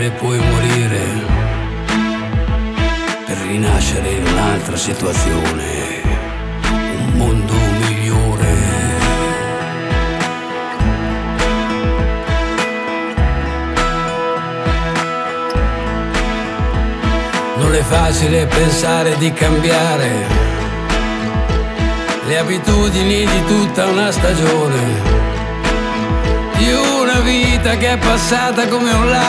e puoi morire per rinascere in un'altra situazione, un mondo migliore. Non è facile pensare di cambiare le abitudini di tutta una stagione, di una vita che è passata come un